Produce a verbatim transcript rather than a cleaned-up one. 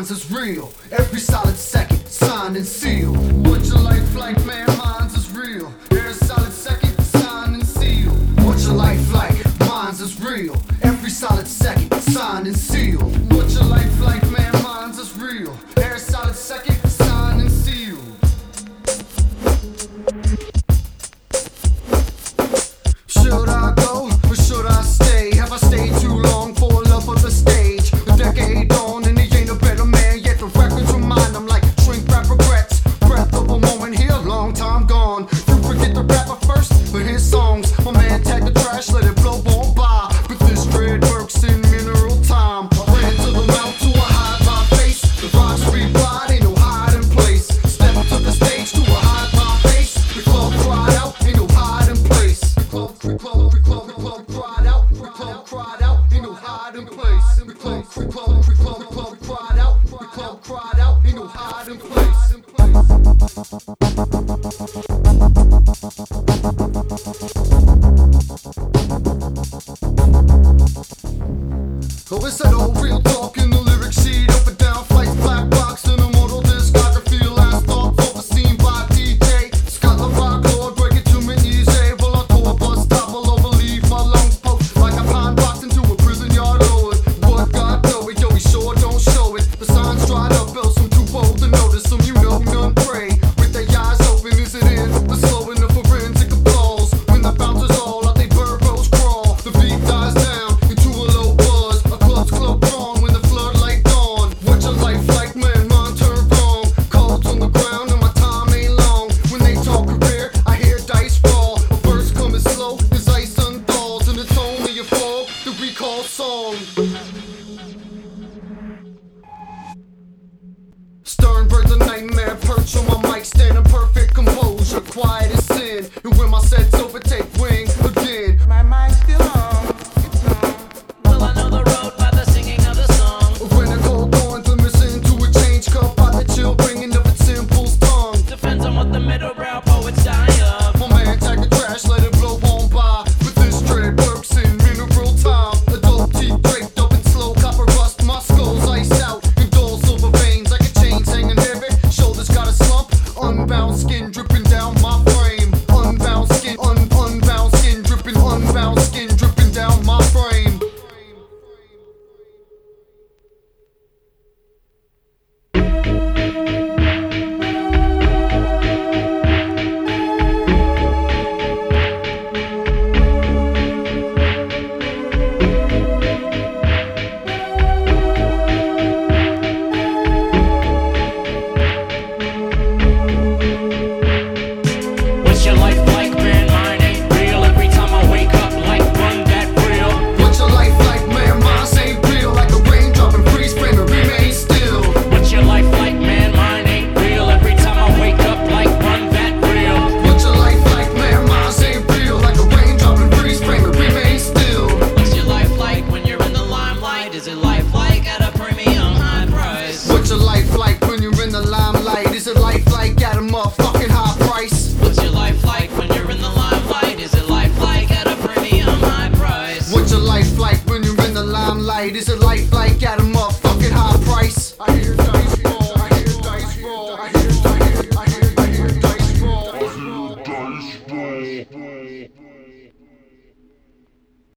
minds is real. Every solid second, signed and sealed. What's your life like, man? Minds is real. Every solid second, signed and sealed. What's your life like? Minds is real. Every solid second, signed and sealed. What's your life like, man? Minds is real. Every solid second, signed and sealed. Should I go or should I stay? Have I stayed too long for love of the stage? A decade on and he ain't a better man yet. The records remind him like shrink wrap regrets. Breath of a moment here, long time gone. You forget the rapper first, but his songs. My man tag the trash, let it blow on by. But this dread works in mineral time. Ran to the mount to a hide my face. The rocks street wide, ain't no hiding place. Step to the stage to a hide my face. The club cried out, ain't no hiding place. The club, the club, the club, the club cried out. The club cried out, ain't no hiding place. The club, the club, the club, the club cried out. The club cried out, ain't no hiding place. Oh, it's that old real talk in the lyric sheet. Up and down flights, black box, and a mortal discography. Last thoughts overseen by D J Scott LaRock, Lord, break it to me easy. Well, I tour bus stop, I'll overleave my lungs post like a pine box into a prison yard load. What God know it, yo, we sure don't show it. The signs dried up, else I'm too bold to notice them. You know, none pray with their eyes open. Is it in the slow and the forensic applause? When the bouncers all out, they burrows crawl. The beat dies down into a low buzz. A club's club on when the floodlight dawn. What's your life like, man? Mine turned wrong. Cold on the ground and my time ain't long. When they talk career, I hear dice fall. A verse coming slow as ice unthaws, and it's only a fog, the recall song. Stern birds a nightmare perch on my mic, stand in perfect composure, quiet as sin. And when my sets overtake wing again, My mind's still on, it's on. Well, I know the road by the singing of the song. when a cold dawn glimmers into a change cup by the chill bringing of its simple's tongue. Depends on what the middle brow poets die of. My man tag the trash, let it blow on by. But this dread works in mineral time. Adult teeth draped up in slow copper rust. My skull's iced out in dull silver veins like a chain's hanging heavy. Shoulders got a slump, unbound skin dripping down my frame. Unbound skin, un unbound skin dripping, unbound skin dripping down my frame. What's your life like, man? Mine ain't real. Every time I wake up, like run that real. What's your life like, man? Mine ain't real. Like a raindrop and freeze frame and remain still. What's your life like, man? Mine ain't real. Every time I wake up, like run that real. What's your life like, man? Mine ain't real. Like a raindrop and freeze frame and remain still. What's your life like when you're in the limelight? Is it life like at a premium high price? What's your life like when you're in the limelight? Is it life like at a motherfucking high price? What's your life like when you're in the limelight? Is it life like at a premium high price? What's your life like when you're in the limelight? Is it life like at a